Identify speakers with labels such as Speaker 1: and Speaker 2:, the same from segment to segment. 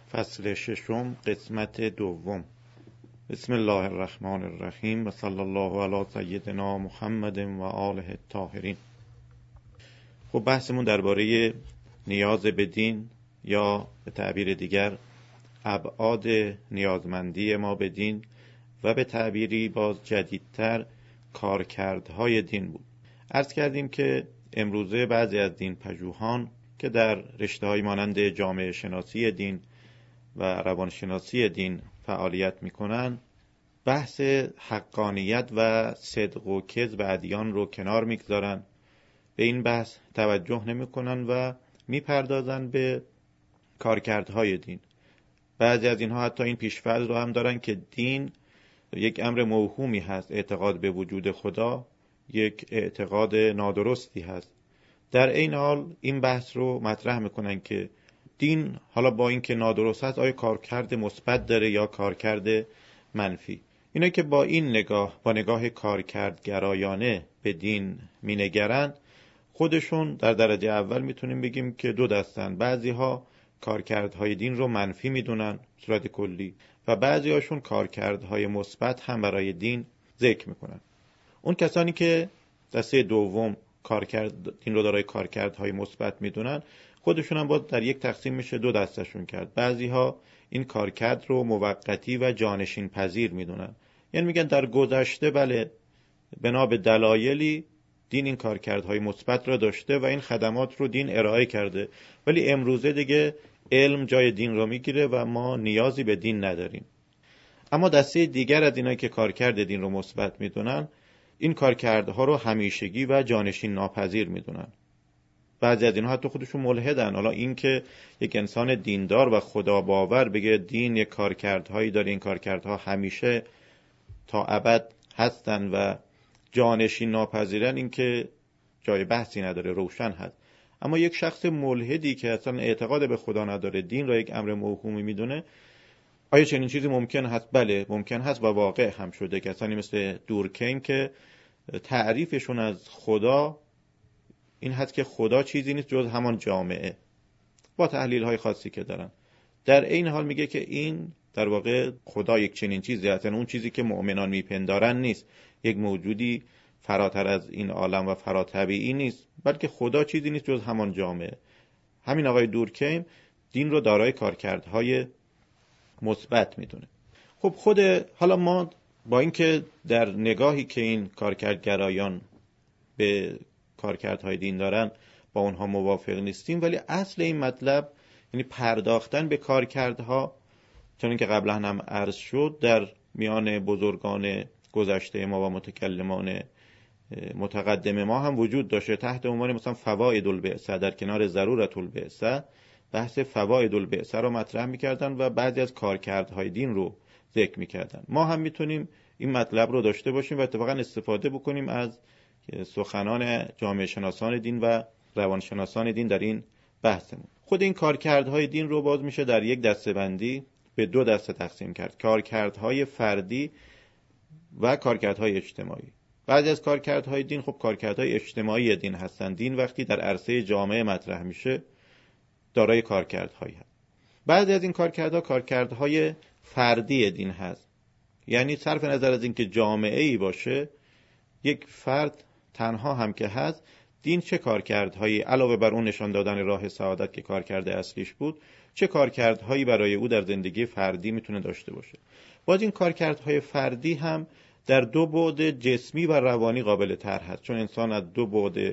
Speaker 1: فصل ششم، قسمت دوم. بسم الله الرحمن الرحیم و صلی الله علی سیدنا محمد و آله الطاهرین. خب بحثمون درباره نیاز به دین یا به تعبیر دیگر ابعاد نیازمندی ما به دین و به تعبیری باز جدیدتر کارکردهای دین بود. عرض کردیم که امروزه بعضی از دین پژوهان که در رشته‌های مانند جامعه شناسی دین و روانشناسی دین فعالیت میکنن، بحث حقانیت و صدق و کذب ادیان رو کنار میگذارن، به این بحث توجه نمیکنن و میپردازن به کارکردهای دین. بعضی از اینها حتی این پیش‌فرض رو هم دارن که دین یک امر موهومی هست، اعتقاد به وجود خدا یک اعتقاد نادرستی هست. در این حال این بحث رو مطرح میکنن که دین حالا با اینکه نادرست هست آیا کارکرد مثبت داره یا کارکرد منفی. اینا که با این نگاه، با نگاه کارکردگرایانه به دین مینگرند، خودشون در درجه اول میتونیم بگیم که دو دستن. بعضی ها کارکردهای دین رو منفی میدونن صورت کلی و بعضی هاشون کارکردهای مثبت هم برای دین ذکر میکنن. اون کسانی که دسته دوم دین رو دارای کارکردهای مثبت میدونن، خودشون هم باز در یک تقسیم میشه دو دستشون کرد. بعضی ها این کارکرد رو موقتی و جانشین پذیر میدونن، یعنی میگن در گذشته بله بنا به دلایلی دین این کارکردهای مثبت را داشته و این خدمات رو دین ارائه کرده، ولی امروزه دیگه علم جای دین رو میگیره و ما نیازی به دین نداریم. اما دسته دیگر از اینایی که کارکرد دین رو مثبت میدونن، این کارکردها رو همیشگی و جانشین ناپذیر میدونن. بعضی از اینها حتی خودشون ملحدن. حالا این که یک انسان دیندار و خدا باور بگه دین یک کارکردهایی داره، این کارکردها همیشه تا ابد هستن و جانشین ناپذیرن، این که جای بحثی نداره، روشن هست. اما یک شخص ملحدی که اصلا اعتقاد به خدا نداره، دین را یک امر موهومی میدونه، آیا چنین چیزی ممکن هست؟ بله ممکن هست و واقع هم شده. کسانی مثل دورکیم که تعریفشون از خدا این هست که خدا چیزی نیست جز همان جامعه، با تحلیل های خاصی که دارن. در این حال میگه که این در واقع خدا یک چنین چیزی هست، اون چیزی که مؤمنان میپندارن نیست، یک موجودی فراتر از این عالم و فراتبیعی نیست، بلکه خدا چیزی نیست جز همان جامعه. همین آقای دورکیم دین رو دارای کارکردهای مثبت میدونه. خب حالا ما با اینکه در نگاهی که این کارکردگرایان به کارکردهای دین دارن با اونها موافق نیستیم، ولی اصل این مطلب یعنی پرداختن به کارکردها، چون که قبلا هم عرض شد، در میان بزرگان گذشته ما و متکلمان متقدم ما هم وجود داشته. تحت عنوان مثلا فواید البعثه، در کنار ضرورت البعثه، بحث فواید البعثه رو مطرح میکردن و بعضی از کارکردهای دین رو ذکر میکردن. ما هم میتونیم این مطلب رو داشته باشیم و اتفاقا استفاده بکنیم از سخنان جامعه شناسان دین و روانشناسان دین در این بحثمون. خود این کارکردهای دین رو باز میشه در یک دسته‌بندی به دو دسته تقسیم کرد: کارکردهای فردی و کارکردهای اجتماعی. بعضی از کارکردهای دین خب کارکردهای اجتماعی دین هستند. دین وقتی در عرصه جامعه مطرح میشه دارای کارکردهایی هست. بعضی از این کارکردهای فردی دین هست، یعنی صرف نظر از اینکه جامعه‌ای باشه، یک فرد تنها هم که هست، دین چه کارکردهایی علاوه بر اون نشان دادن راه سعادت که کارکرد اصلیش بود، چه کارکردهایی برای او در زندگی فردی میتونه داشته باشه. باز این کارکردهای فردی هم در دو بعد جسمی و روانی قابل طرح هست، چون انسان از دو بعد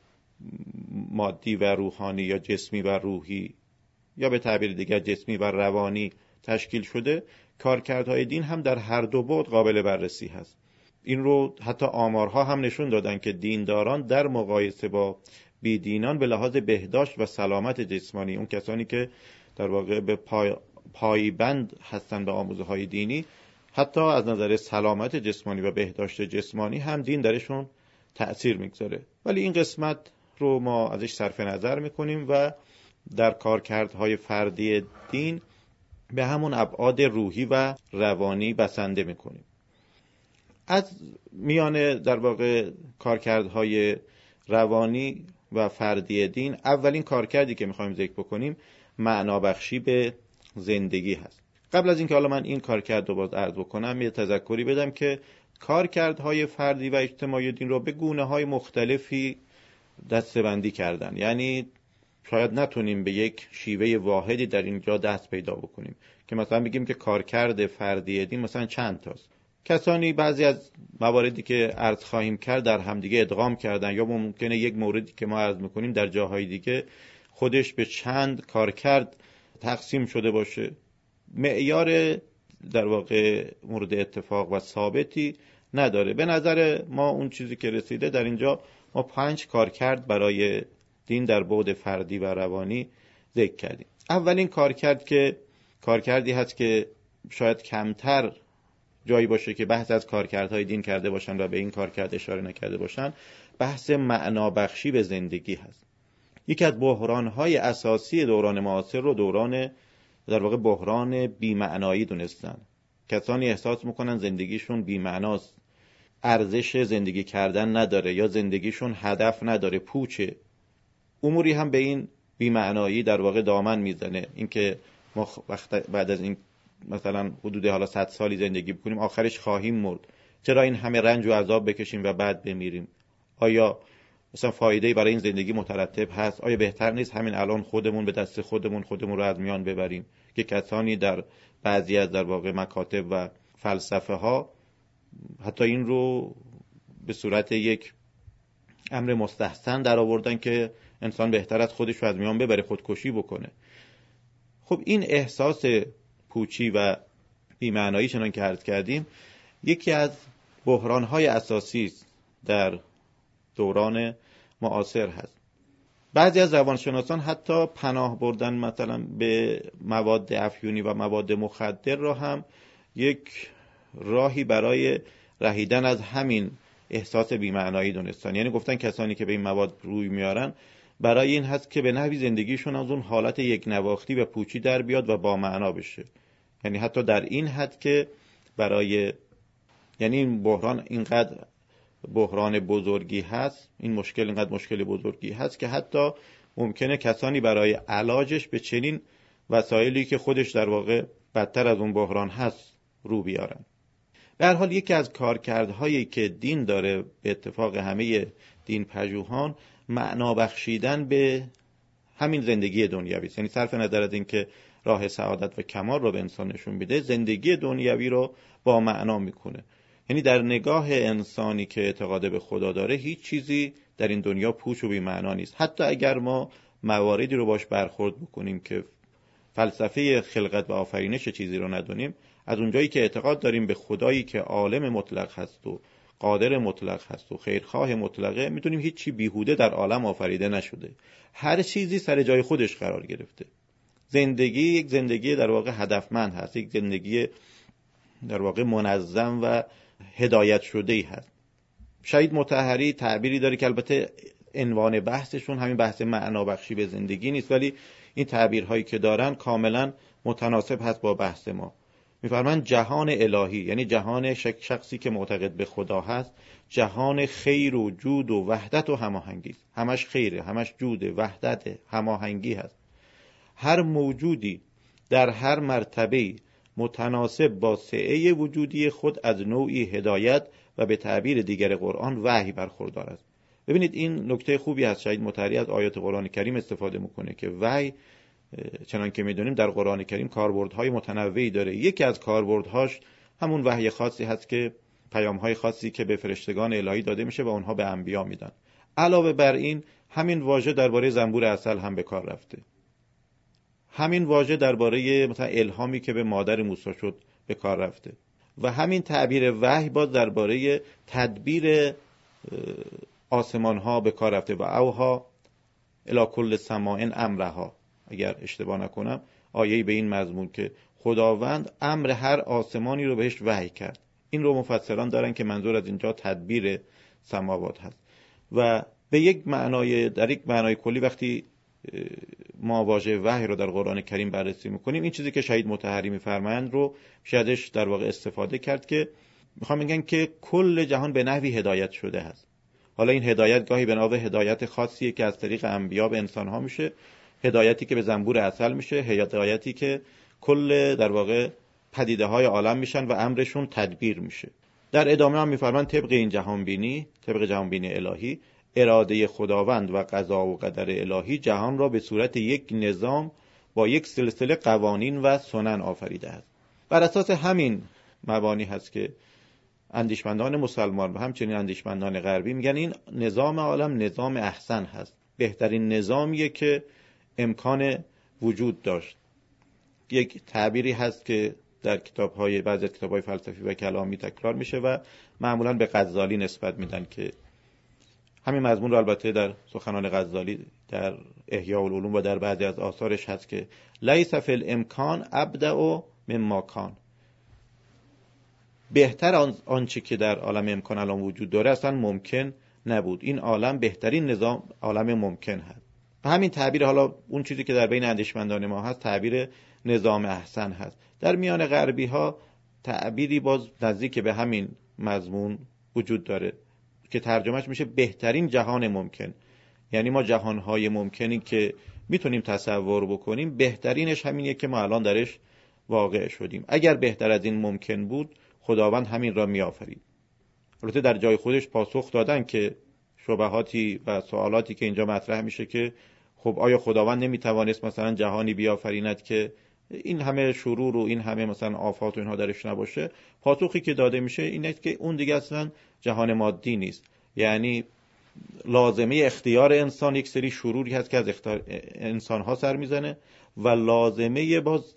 Speaker 1: مادی و روحانی یا جسمی و روحی یا به تعبیر دیگر جسمی و روانی تشکیل شده. کارکردهای دین هم در هر دو بعد قابل بررسی هست. این رو حتی آمارها هم نشون دادن که دینداران در مقایسه با بیدینان به لحاظ بهداشت و سلامت جسمانی، اون کسانی که در واقع به پایبند هستن به آموزه‌های دینی، حتی از نظر سلامت جسمانی و بهداشت جسمانی هم دین درشون تأثیر میگذاره. ولی این قسمت رو ما ازش صرف نظر میکنیم و در کارکردهای فردی دین به همون ابعاد روحی و روانی بسنده میکنیم. از میان در واقع کارکردهای روانی و فردی دین، اولین کارکردی که میخوایم ذکر بکنیم معنا بخشی به زندگی هست. قبل از اینکه حالا من این کارکرد رو باز عرض بکنم، یه تذکری بدم که کارکردهای فردی و اجتماعی دین رو به گونه‌های مختلفی دسته‌بندی کردن. یعنی شاید نتونیم به یک شیوه واحدی در اینجا دست پیدا بکنیم که مثلا بگیم که کارکرد فردی دین مثلا چند تاست. کسانی بعضی از مواردی که عرض خواهیم کرد در همدیگه ادغام کردن، یا ممکنه یک موردی که ما عرض میکنیم در جاهای دیگه خودش به چند کارکرد تقسیم شده باشه. معیار در واقع مورد اتفاق و ثابتی نداره. به نظر ما اون چیزی که رسیده در اینجا، ما 5 کارکرد برای دین در بعد فردی و روانی ذکر کردیم. اولین کارکرد که کارکردی هست که شاید کمتر جایی باشه که بحث از کارکردهای دین کرده باشن و به این کارکرد اشاره نکرده باشن، بحث معنابخشی به زندگی هست. یکی از بحرانهای اساسی دوران معاصر رو دوران در واقع بحران بی‌معنایی دونستن. کسانی احساس میکنن زندگیشون بی‌معناست، ارزش زندگی کردن نداره، یا زندگیشون هدف نداره، پوچه. اموری هم به این بی‌معنایی در واقع دامن میزنه. اینکه ما بعد از این مثلا حدود حالا 100 سالی زندگی بکنیم آخرش خواهیم مرد، چرا این همه رنج و عذاب بکشیم و بعد بمیریم؟ آیا مثلا فایده‌ای برای این زندگی مترتب هست؟ آیا بهتر نیست همین الان خودمون به دست خودمون رو از میان ببریم؟ که کسانی در بعضی از در واقع مکاتب و فلسفه ها حتی این رو به صورت یک امر مستحسن در آوردن که انسان بهتر از خودش رو از میان ببره، خودکشی بکنه. خب این احساس پوچی و بی‌معنایی چنان که عرض کردیم یکی از بحران‌های اساسی است در دوران معاصر هست. بعضی از روانشناسان حتی پناه بردن مثلا به مواد افیونی و مواد مخدر را هم یک راهی برای رهیدن از همین احساس بی‌معنایی دونستن. یعنی گفتن کسانی که به این مواد روی میارن برای این هست که به نحوی زندگیشون از اون حالت یک نواختی و پوچی در بیاد و با معنا بشه. یعنی حتی در این حد که برای یعنی این بحران اینقدر بحران بزرگی هست، این مشکل اینقدر مشکل بزرگی هست که حتی ممکنه کسانی برای علاجش به چنین وسایلی که خودش در واقع بدتر از اون بحران هست رو بیارن. به هر حال یکی از کارکردهایی که دین داره به اتفاق همه دین پژوهان معنا بخشیدن به همین زندگی دنیوی است. یعنی صرف نظر از این که راه سعادت و کمال رو به انسان نشون میده، زندگی دنیوی رو با معنا میکنه. یعنی در نگاه انسانی که اعتقاد به خدا داره هیچ چیزی در این دنیا پوچ و بی معنا نیست. حتی اگر ما مواردی رو باش برخورد بکنیم که فلسفه خلقت و آفرینش چیزی رو ندونیم، از اونجایی که اعتقاد داریم به خدایی که عالم مطلق هست و قادر مطلق هست و خیرخواه مطلقه، میدونیم هیچ چی بیهوده در عالم آفریده نشده. هر چیزی سر جای خودش قرار گرفته. زندگی یک زندگی در واقع هدفمند هست، یک زندگی در واقع منظم و هدایت شده ای هست. شهید مطهری تعبیری داره که البته عنوان بحثشون همین بحث معنا بخشی به زندگی نیست، ولی این تعبیرهایی که دارن کاملا متناسب هست با بحث ما. می‌فرمایند جهان الهی، یعنی جهان شخصی که معتقد به خدا هست، جهان خیر و جود و وحدت و هماهنگی است. همش خیره، همش جوده، وحدت، هماهنگی هست. هر موجودی در هر مرتبه متناسب با سعه وجودی خود از نوعی هدایت و به تعبیر دیگر قرآن وحی برخوردار است. ببینید این نکته خوبی هست. شهید مطهری از آیات قرآن کریم استفاده میکنه که وحی چنان که میدونیم در قرآن کریم کاربردهای متنوعی داره. یکی از کاربردهاش همون وحی خاصی هست که پیامهای خاصی که به فرشتگان الهی داده میشه و اونها به انبیا میدن. علاوه بر این همین واژه درباره زنبور عسل هم به کار رفته. همین واژه درباره مثلا الهامی که به مادر موسی شد به کار رفته و همین تعبیر وحی باز درباره تدبیر آسمان ها به کار رفته و اوها الی کل سماء امرها. اگر اشتباه نکنم آیه‌ای به این مضمون که خداوند امر هر آسمانی رو بهش وحی کرد. این رو مفسران دارن که منظور از اینجا تدبیر سماوات هست و به یک معنای در یک معنای کلی وقتی ما واژه وحی رو در قرآن کریم بررسی میکنیم، این چیزی که شهید مطهری میفرمایند رو شایدش در واقع استفاده کرد که میخوام بگن که کل جهان به نحوی هدایت شده هست. حالا این هدایت گاهی به نوع هدایت خاصیه که از طریق انبیا به انسانها میشه، هدایتی که به زنبور عسل میشه، هدایتی که کل در واقع پدیده های عالم میشن و امرشون تدبیر میشه. در ادامه هم میفرمان طبق این جهانبینی، طبق جهانبینی الهی، اراده خداوند و قضا و قدر الهی جهان را به صورت یک نظام با یک سلسله قوانین و سنن آفریده است. بر اساس همین مبانی هست که اندیشمندان مسلمان و همچنین اندیشمندان غربی میگن این نظام عالم نظام احسن هست، بهترین نظامیه که امکان وجود داشت. یک تعبیری هست که در کتاب‌های بعضی از کتاب‌های فلسفی و کلامی تکرار میشه و معمولاً به غزالی نسبت میدن که همین مضمون رو البته در سخنان غزالی در احیاء العلوم و در بعضی از آثارش هست که لیس فی الامکان ابدع مما کان، بهتر آنچه که در عالم امکان الان وجود داره اصلا ممکن نبود. این عالم بهترین نظام عالم ممکن هست. و همین تعبیر، حالا اون چیزی که در بین اندیشمندان ما هست تعبیر نظام احسن هست. در میان غربی ها تعبیری باز نزدیک به همین مضمون وجود داره که ترجمهش میشه بهترین جهان ممکن. یعنی ما جهانهای ممکنی که میتونیم تصور بکنیم بهترینش همینیه که ما الان درش واقع شدیم. اگر بهتر از این ممکن بود خداوند همین را میآفرید. البته در جای خودش پاسخ دادن که شبهاتی و سوالاتی که اینجا مطرح میشه که خب آیا خداوند نمیتوانست مثلا جهانی بیافریند که این همه شرور و این همه مثلا آفات و اینها درش نباشه؟ پاسخی که داده میشه اینه که اون دیگه اصلا جهان مادی نیست. یعنی لازمه اختیار انسان یک سری شروری هست که از انسان ها سر میزنه و لازمه باز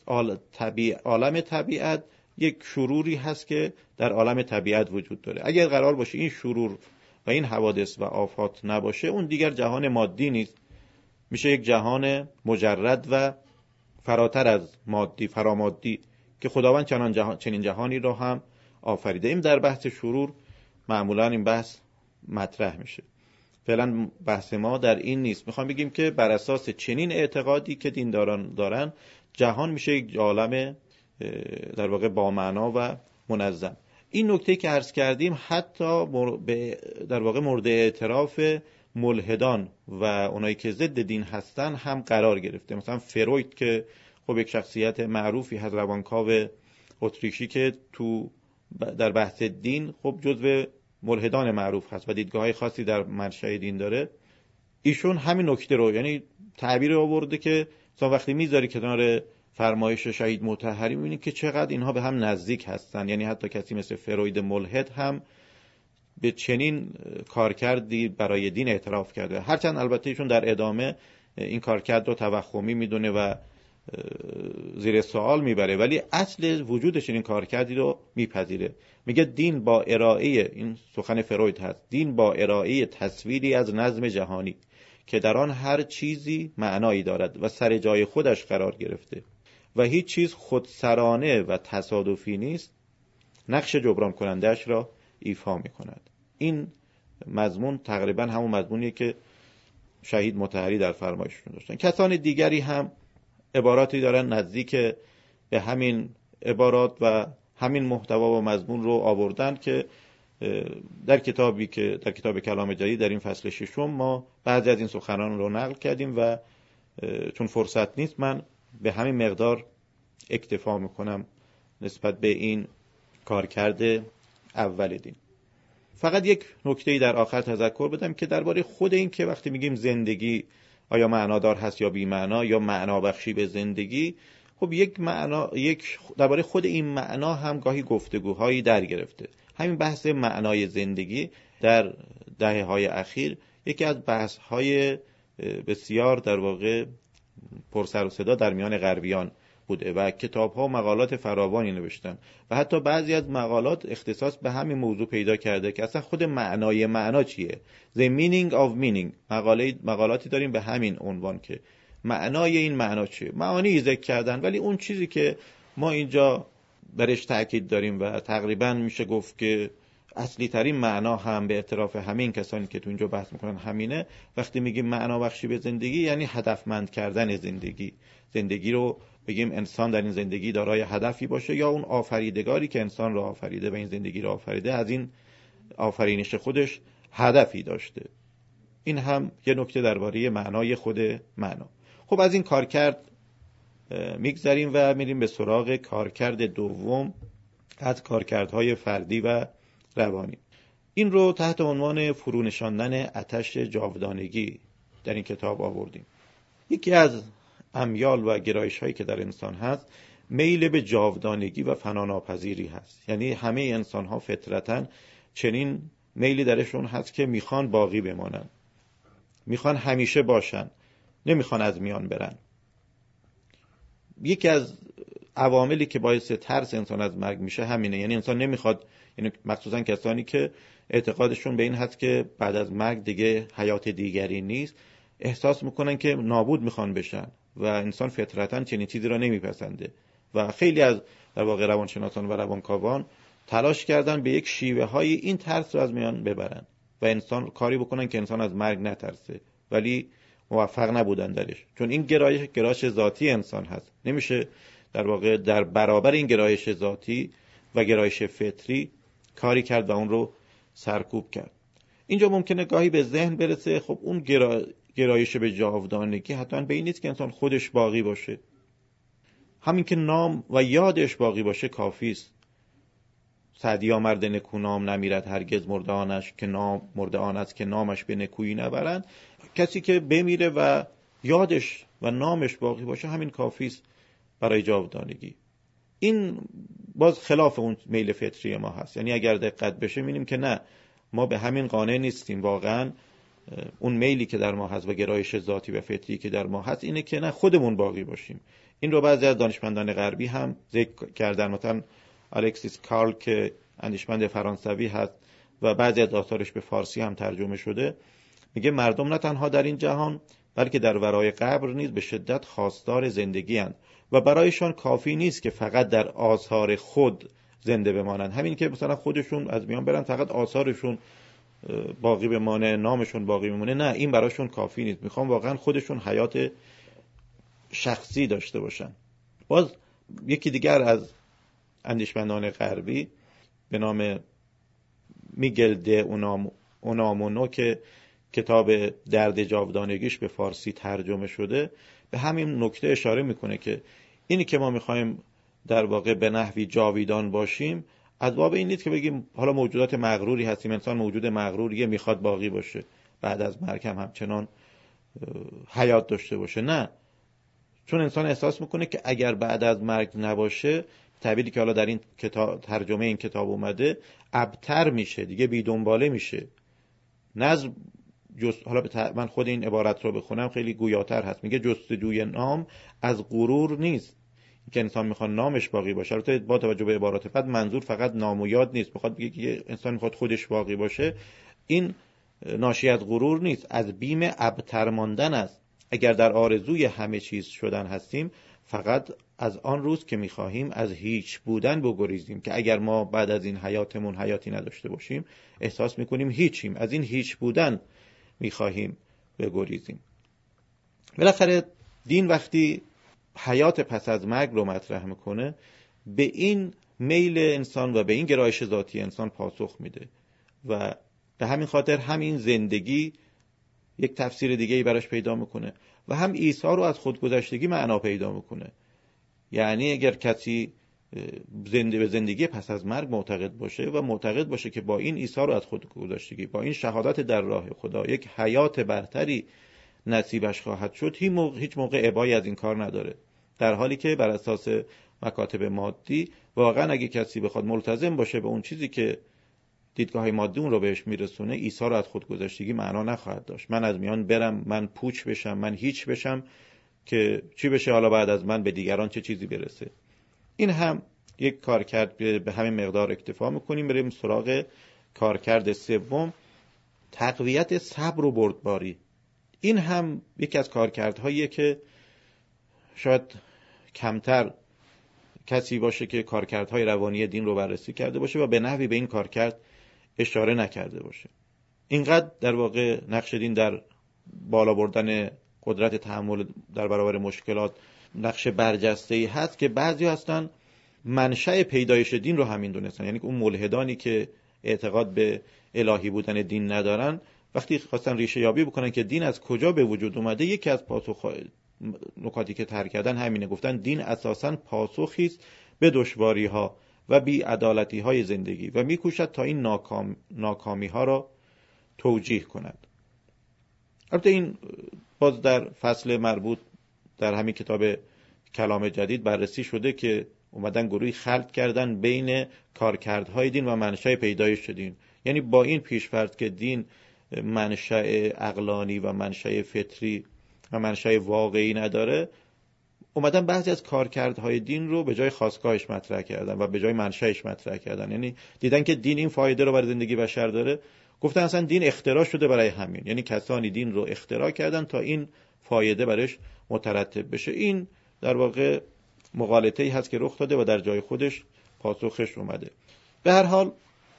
Speaker 1: عالم طبیعت یک شروری هست که در عالم طبیعت وجود داره. اگر قرار باشه این شرور و این حوادث و آفات نباشه اون دیگر جهان مادی نیست، میشه یک جهان مجرد و فراتر از مادی، فرامادی، که خداوند چنین جهانی را هم آفریده. این در بحث شرور معمولا این بحث مطرح میشه. فعلا بحث ما در این نیست. میخوام بگیم که بر اساس چنین اعتقادی که دینداران دارن جهان میشه یک عالم در واقع با معنا و منظم. این نکته که عرض کردیم حتی در واقع مورد اعتراف ملحدان و اونایی که ضد دین هستن هم قرار گرفته. مثلا فروید که خب یک شخصیت معروفی هست، روانکاو اتریشی که در بحث دین خب جزو ملحدان معروف هست و دیدگاه‌های خاصی در منشأ دین داره، ایشون همین نکته رو، یعنی تعبیر آورده که مثلا وقتی میذاری کنار فرمایش شهید مطهری می‌بینی که چقدر اینها به هم نزدیک هستن. یعنی حتی کسی مثل فروید ملحد هم به چنین کارکردی برای دین اعتراف کرده، هرچند البته ایشون در ادامه این کارکرد رو توهمی میدونه و زیر سوال میبره، ولی اصل وجودش این کارکردی رو میپذیره. میگه دین با ارائه، این سخن فروید هست، دین با ارائه تصویری از نظم جهانی که در آن هر چیزی معنایی دارد و سر جای خودش قرار گرفته و هیچ چیز خودسرانه و تصادفی نیست، نقش جبران کنندهش را ایفا میکند. این مضمون تقریبا همون مضمونیه که شهید مطهری در فرمایششون داشتن. کسان دیگری هم عباراتی دارن نزدیک به همین عبارات و همین محتوا و مضمون رو آوردن که در کتاب کلام جدید در این فصل 6 ما بعضی از این سخنان رو نقل کردیم و چون فرصت نیست من به همین مقدار اکتفا میکنم نسبت به این کارکرد اول دین. فقط یک نکته‌ای در آخر تذکر بدم که درباره خود این که وقتی میگیم زندگی آیا معنادار هست یا بی معنا یا معنا بخشی به زندگی، خب درباره خود این معنا هم گاهی گفتگوهایی در گرفته. همین بحث معنای زندگی در دهه‌های اخیر یکی از بحث‌های بسیار در واقع پرسر و صدا در میان غربیان بوده و کتاب‌ها و مقالات فراوانی نوشتن و حتی بعضی از مقالات اختصاص به همین موضوع پیدا کرده که اصلا خود معنای معنا چیه. The meaning of meaning، مقالاتی داریم به همین عنوان که معنای این معنا چیه. معانی ذکر کردن، ولی اون چیزی که ما اینجا برش تاکید داریم و تقریبا میشه گفت که اصلی ترین معنا هم به اعتراف همین کسانی که تو اینجا بحث میکنن همینه. وقتی میگیم معنا بخشی به زندگی یعنی هدفمند کردن زندگی رو بگیم انسان در این زندگی دارای هدفی باشه یا اون آفریدگاری که انسان رو آفریده و این زندگی رو آفریده از این آفرینش خودش هدفی داشته. این هم یه نکته درباره معنای خود معنا. خب از این کارکرد میگذریم و میریم به سراغ کارکرد دوم از کارکردهای فردی و روانی. این رو تحت عنوان فرونشاندن آتش جاودانگی در این کتاب آوردیم. یکی از امیال و گرایش هایی که در انسان هست میل به جاودانگی و فناناپذیری هست. یعنی همه انسان ها فطرتاً چنین میلی درشون هست که میخوان باقی بمانن، میخوان همیشه باشن، نمیخوان از میان برن. یکی از عواملی که باعث ترس انسان از مرگ میشه همینه. یعنی انسان نمیخواد، یعنی مخصوصا کسانی که اعتقادشون به این هست که بعد از مرگ دیگه حیات دیگری نیست، احساس میکنن که نابود میخوان بشن و انسان فطرتاً چنین چیزی را نمیپسنده و خیلی از در واقع روانشناسان و روانکاوان تلاش کردن به یک شیوه های این ترس رو از میان ببرن و انسان کاری بکنن که انسان از مرگ نترسه، ولی موفق نبودن درش، چون این گرایش ذاتی انسان هست. نمیشه در واقع در برابر این گرایش ذاتی و گرایش فطری کاری کرد و اون رو سرکوب کرد. اینجا ممکنه گاهی به ذهن برسه خب اون گرایش به جاودانگی حتما به این نیست که انسان خودش باقی باشه، همین که نام و یادش باقی باشه کافی است. سعدی مرد نکونام نمیرد هرگز مرده آن است که نامش به نکویی نبرند. کسی که بمیره و یادش و نامش باقی باشه همین کافی است برای جاودانگی. این باز خلاف اون میل فطری ما هست. یعنی اگر دقت بشه می‌بینیم که نه، ما به همین قانع نیستیم. واقعا اون میلی که در ما هست و گرایش ذاتی و فطری که در ما هست اینه که نه، خودمون باقی باشیم. این رو بعضی از دانشمندان غربی هم ذکر کردن. مثلا الکسیس کارل که اندیشمند فرانسوی هست و بعضی از آثارش به فارسی هم ترجمه شده، میگه مردم نه تنها در این جهان بلکه در ورای قبر نیز به شدت خواستار زندگی اند و برایشان کافی نیست که فقط در آثار خود زنده بمانند. همین که مثلا خودشون از میان برن فقط آثارشون باقی بمانه، نامشون باقی بمانه، نه، این برایشون کافی نیست. میخوام واقعا خودشون حیات شخصی داشته باشن. باز یکی دیگر از اندیشمندان غربی به نام میگل د اونامونو که کتاب درد جاودانگیش به فارسی ترجمه شده به همین نکته اشاره میکنه که اینی که ما میخوایم در واقع به نحوی جاویدان باشیم از باب این نیست که بگیم حالا موجودات مغروری هستیم، انسان موجود مغروریه میخواد باقی باشه بعد از مرگ هم همچنان حیات داشته باشه. نه، چون انسان احساس میکنه که اگر بعد از مرگ نباشه، تعبیری که حالا در این کتاب ترجمه این کتاب اومده، ابتر میشه، دیگه بی دنباله میشه. نظم حالا من خود این عبارت رو بخونم خیلی گویاتر هست. میگه جستجوی نام از غرور نیست، که انسان میخواد نامش باقی باشه. البته با توجه به عبارات بعد منظور فقط نام و یاد نیست، میخواد بگه که انسان میخواد خودش باقی باشه. این ناشی از غرور نیست، از بیم ابتر ماندن است. اگر در آرزوی همه چیز شدن هستیم، فقط از آن روز که میخواهیم از هیچ بودن بگریزیم، که اگر ما بعد از این حیاتمون حیاتی نداشته باشیم احساس میکنیم هیچیم، از این هیچ بودن میخواهیم بگریزیم. بالاخره دین وقتی حیات پس از مرگ رو مطرح میکنه به این میل انسان و به این گرایش ذاتی انسان پاسخ میده و به همین خاطر همین زندگی یک تفسیر دیگه‌ای براش پیدا میکنه و هم عیسی رو از خودگذشتگی معنا پیدا میکنه. یعنی اگر کسی به زندگی پس از مرگ معتقد باشه و معتقد باشه که با این عیسی رو از خودگذشتگی، با این شهادت در راه خدا یک حیات برتری نصیبش خواهد شد، هیچ موقع ابایی از این کار نداره. در حالی که بر اساس مکاتب مادی واقعا اگه کسی بخواد ملتزم باشه به اون چیزی که دیدگاه مادی اون رو بهش میرسونه، عیسی رو از خودگذشتگی معنا نخواهد داشت. من از میان برم، من پوچ بشم، من هیچ بشم، که چی بشه حالا بعد از من به دیگران چه چیزی برسه. این هم یک کارکرد به همین مقدار اکتفا میکنیم. بریم سراغ کارکرد سوم، تقویت صبر و بردباری. این هم یکی از کارکردهاییه که شاید کمتر کسی باشه که کارکردهای روانی دین رو بررسی کرده باشه و به نحوی به این کارکرد اشاره نکرده باشه. اینقدر در واقع نقش دین در بالا بردن قدرت تحمل در برابر مشکلات نقش برجسته‌ای هست که بعضی هستن منشأ پیدایش دین رو همین دونستن. یعنی اون ملحدانی که اعتقاد به الهی بودن دین ندارن، وقتی خواستن ریشه یابی بکنن که دین از کجا به وجود اومده، یکی از نکاتی که طرح کردن همینه. گفتن دین اساساً پاسخی است به دشواری‌ها و بی‌عدالتی‌های زندگی و می‌کوشد تا این ناکامی‌ها را توجیه کند. البته این باز در فصل مربوط در همین کتاب کلام جدید بررسی شده که اومدن گروهی خلط کردن بین کارکردهای دین و منشأ پیدایش دین. یعنی با این پیش‌فرض که دین منشأ عقلانی و منشأ فطری و منشأ واقعی نداره، اومدن بعضی از کارکردهای دین رو به جای خاستگاهش مطرح کردن و به جای منشأش مطرح کردن. یعنی دیدن که دین این فایده رو برای زندگی بشر داره، گفتن اصلا دین اختراع شده برای همین. یعنی کسانی دین رو اختراع کردن تا این فایده برش مترتب بشه. این در واقع مغالطه‌ای هست که رخ داده و در جای خودش پاسخش اومده. به هر حال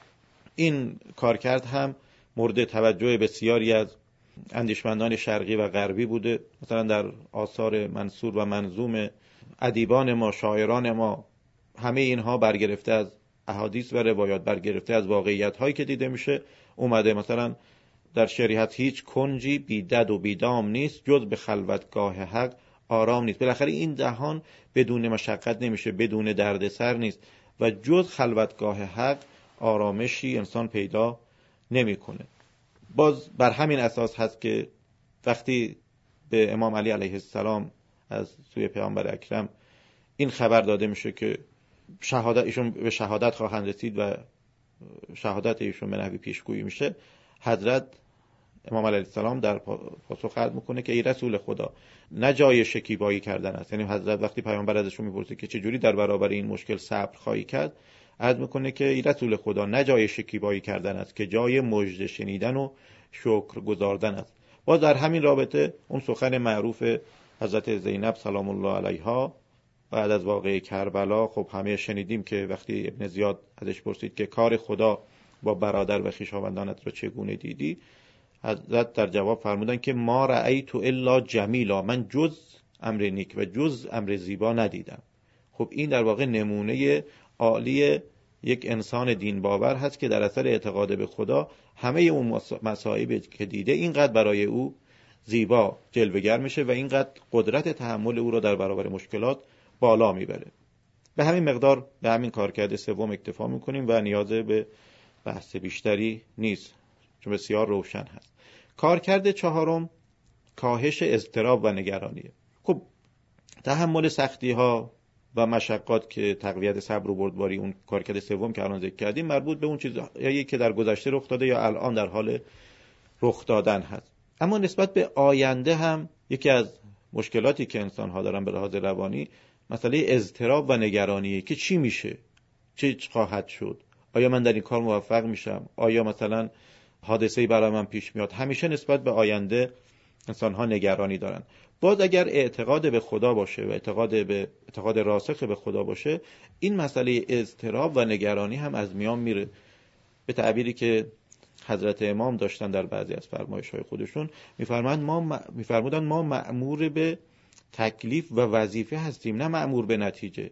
Speaker 1: این کارکرد هم مورد توجه بسیاری از اندیشمندان شرقی و غربی بوده. مثلا در آثار منثور و منظوم ادیبان ما، شاعران ما، همه اینها برگرفته از احادیث و روایات، برگرفته از واقعیت هایی که دیده میشه اومده. مثلا در شعری هست هیچ کنجی بیدد و بیدام نیست، جز به خلوتگاه حق آرام نیست. بالاخره این جهان بدون مشقت نمیشه، بدون دردسر نیست و جز خلوتگاه حق آرامشی انسان پیدا نمیکنه. باز بر همین اساس هست که وقتی به امام علی علیه السلام از سوی پیامبر اکرم این خبر داده میشه که ایشون به شهادت خواهند رسید و شهادت ایشون به نحوی پیشگویی میشه، حضرت امام علیه السلام در پاسخ عرض میکنه که ای رسول خدا، نه جای شکیبایی کردن است. یعنی حضرت وقتی پیامبر ازشون میپرسه که چجوری در برابر این مشکل صبر خواهی کرد، عرض میکنه که ای رسول خدا، نه جای شکیبایی کردن است که جای مژده شنیدن و شکر گزاردن است. باز در همین رابطه اون سخن معروف حضرت زینب سلام الله علیها بعد از واقعه کربلا، خب همه شنیدیم که وقتی ابن زیاد ازش پرسید که کار خدا با برادر و خویشاوندانت را چگونه دیدی، حضرت در جواب فرمودن که ما رأیت الا جمیلا، من جز امر نیک و جز امر زیبا ندیدم. خب این در واقع نمونه عالی یک انسان دین باور هست که در اثر اعتقاد به خدا همه اون مصائبی که دیده اینقدر برای او زیبا جلوه‌گر میشه و اینقدر قدرت تحمل او را در برابر مشکلات بالا میبره. به همین مقدار به همین کارکرد سوم اکتفا میکنیم و نیاز به بحث بیشتری نیست چون بسیار روشن هست. کارکرد چهارم کاهش اضطراب و نگرانیه. خب تحمل سختی ها و مشقات که تقویت صبر و بردباری، اون کارکرد سوم که الان ذکر کردیم، مربوط به اون چیزایی که در گذشته رخ داده یا الان در حال رخ دادن هست. اما نسبت به آینده هم یکی از مشکلاتی که انسان ها دارن به لحاظ روانی مسئله اضطراب و نگرانیه که چی میشه، چه خواهد شد، آیا من در این کار موفق میشم، آیا مثلا حادثه‌ای برای من پیش میاد. همیشه نسبت به آینده انسان ها نگرانی دارن. باز اگر اعتقاد به خدا باشه و اعتقاد راسخ به خدا باشه، این مسئله اضطراب و نگرانی هم از میان میره. به تعبیری که حضرت امام داشتن در بعضی از فرمایش‌های خودشون، میفرمودن ما مأمور به تکلیف و وظیفه هستیم، نه مأمور به نتیجه.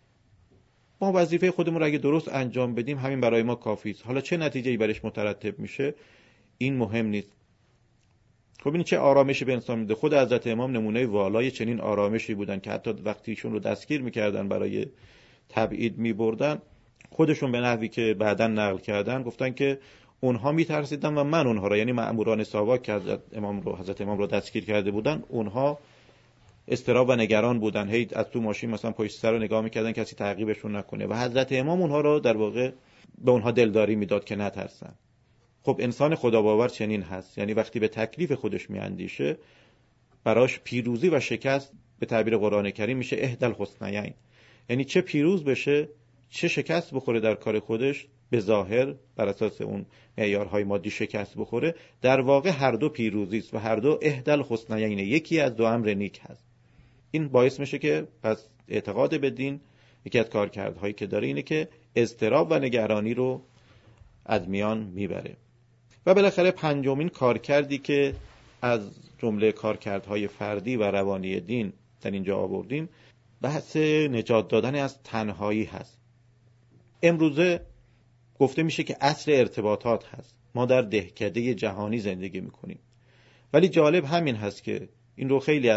Speaker 1: ما وظیفه خودمون رو اگه درست انجام بدیم همین برای ما کافی است. حالا چه نتیجه‌ای برش مترتب میشه این مهم نیست. خب این چه آرامشی به انسان میده. خود حضرت امام نمونه والای چنین آرامشی بودن که حتی وقتی ایشون رو دستگیر میکردن برای تبعید میبردن، خودشون به نحوی که بعداً نقل کردن گفتن که اونها میترسیدن و من اونها را، یعنی مأموران ساواک که حضرت امام رو دستگیر کرده بودن، اونها اضطراب و نگران بودن، هی از تو ماشین مثلا پشت سر رو نگاه میکردن کسی تعقیبشون نکنه و حضرت امام اونها رو در واقع به اونها دلداری میداد که نترسن. خب انسان خداباور چنین هست، یعنی وقتی به تکلیف خودش میاندیشه براش پیروزی و شکست به تعبیر قرآن کریم میشه احدی الحسنیین، یعنی چه پیروز بشه چه شکست بخوره در کار خودش، به ظاهر بر اساس اون معیارهای مادی شکست بخوره، در واقع هر دو پیروزی است و هر دو احدی الحسنیین، یکی از دو امر نیک هست. این باعث میشه که پس اعتقاد به دین یکی از کارکردهایی که داره اینه که اضطراب و نگرانی رو از میان میبره. و بالاخره پنجمین کارکردی که از جمله کارکردهای فردی و روانی دین در اینجا آوردیم، بحث نجات دادن از تنهایی هست. امروزه گفته میشه که عصر ارتباطات هست، ما در دهکده جهانی زندگی میکنیم، ولی جالب همین هست که این رو خیلی از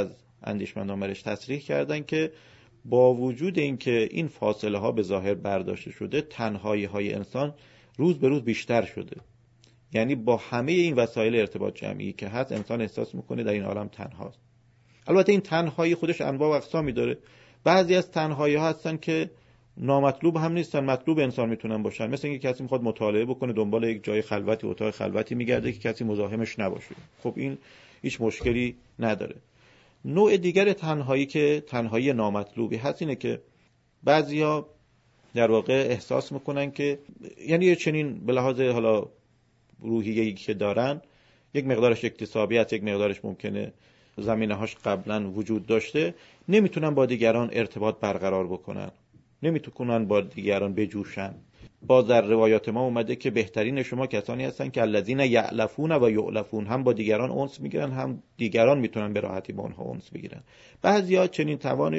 Speaker 1: اندیشمندان برش تصریح کردن که با وجود اینکه این فاصله ها به ظاهر برداشته شده، تنهایی های انسان روز به روز بیشتر شده. یعنی با همه این وسایل ارتباط جمعی که هست، انسان احساس میکنه در این عالم تنهاست. البته این تنهایی خودش انواع و اقسامی داره. بعضی از تنهایی ها هستن که نامطلوب هم نیستن، مطلوب انسان میتونن باشن. مثل اینکه کسی میخواد مطالعه بکنه، دنبال یک جای خلوتی، اتاق خلوتی میگرده که کسی مزاحمش نباشه. خب این هیچ مشکلی نداره. نوع دیگر تنهایی که تنهایی نامطلوبی هست اینه که بعضیا در واقع احساس میکنن که یعنی یه چنین به لحاظ حالا روحیه‌ای که دارن، یک مقدارش اکتسابی است، یک مقدارش ممکنه زمینه‌هاش قبلا وجود داشته، نمیتونن با دیگران ارتباط برقرار بکنن، نمیتونن با دیگران بجوشن. باز در روایات ما اومده که بهترین شما کسانی هستن که الذین یألفون و یؤلفون، هم با دیگران انس میگیرن، هم دیگران میتونن به راحتی با اونها انس بگیرن. بعضیا چنین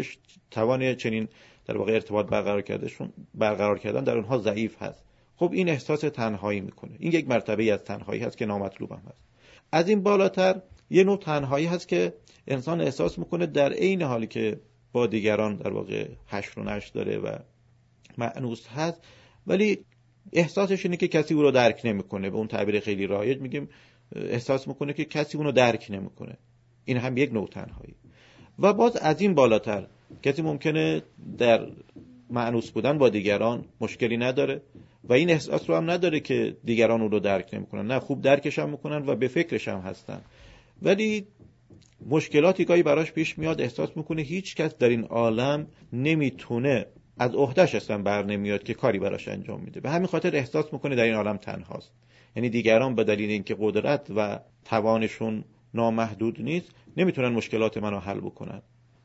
Speaker 1: توان چنین در واقع ارتباط برقرار کردن در اونها ضعیف هست. خب این احساس تنهایی میکنه. این یک مرتبه از تنهایی هست که نامطلوب هم هست. از این بالاتر یه نوع تنهایی هست که انسان احساس میکنه در عین حالی که با دیگران در واقع حشر و نشر داره و مأنوس هست، ولی احساسش اینه که کسی او رو درک نمیکنه. به اون تعبیر خیلی رایج میگیم احساس میکنه که کسی اون رو درک نمیکنه. این هم یک نوع تنهایی. و باز از این بالاتر کسی ممکنه در مأنوس بودن با دیگران مشکلی نداره و این احساس رو هم نداره که دیگران اون رو درک نمیکنن. نه، خوب درکش هم میکنن و به فکرش هم هستن، ولی مشکلاتی گاهی براش پیش میاد، احساس میکنه هیچ کس در این عالم نمیتونه، از عهده‌اش اصلا بر نمیاد که کاری براش انجام میده. به همین خاطر احساس میکنه در این عالم تنهاست. یعنی دیگران به دلیل اینکه قدرت و توانشون نامحدود نیست، نمیتونن مشکلات منو حل بکنن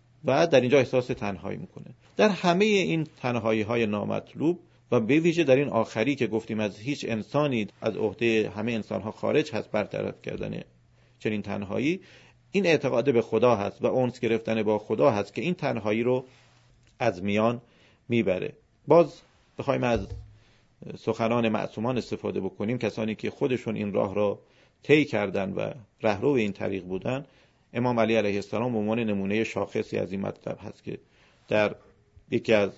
Speaker 1: و در اینجا احساس تنهایی میکنه. در همه این تنهایی های نامطلوب و به ویژه در این آخری که گفتیم از هیچ انسانی از عهده همه انسانها خارج هست برطرف کردن چنین تنهایی، این اعتقاد به خدا هست و انس گرفتن با خدا هست که این تنهایی رو از میان میبره. باز بخوایم از سخنان معصومان استفاده بکنیم، کسانی که خودشون این راه را طی کردن و رهرو این طریق بودن، امام علی علیه السلام به عنوان نمونه شاخصی از این مطلب هست که در یکی از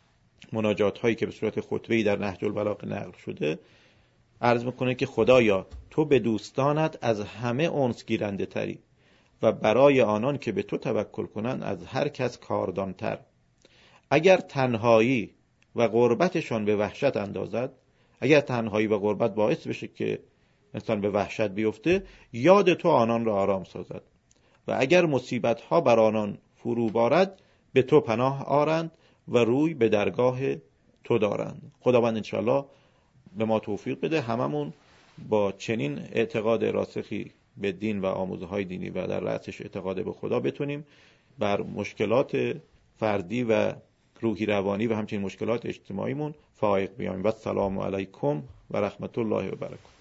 Speaker 1: مناجات هایی که به صورت خطبه‌ای در نهج البلاغه نقل شده عرض میکنه که خدایا تو به دوستانت از همه انس گیرنده تری و برای آنان که به تو توکل کنند از هر کس کاردانتر. اگر تنهایی و غربتشان به وحشت اندازد، اگر تنهایی و غربت باعث بشه که انسان به وحشت بیفته، یاد تو آنان را آرام سازد و اگر مصیبت ها بر آنان فرو بارد، به تو پناه آرند و روی به درگاه تو دارند. خداوند انشالله به ما توفیق بده هممون با چنین اعتقاد راسخی به دین و آموزه های دینی و در رأسش اعتقاد به خدا بتونیم بر مشکلات فردی و روحی روانی و همچنین مشکلات اجتماعیمون فائق بیاییم. و السلام علیکم و رحمت الله و برکاته.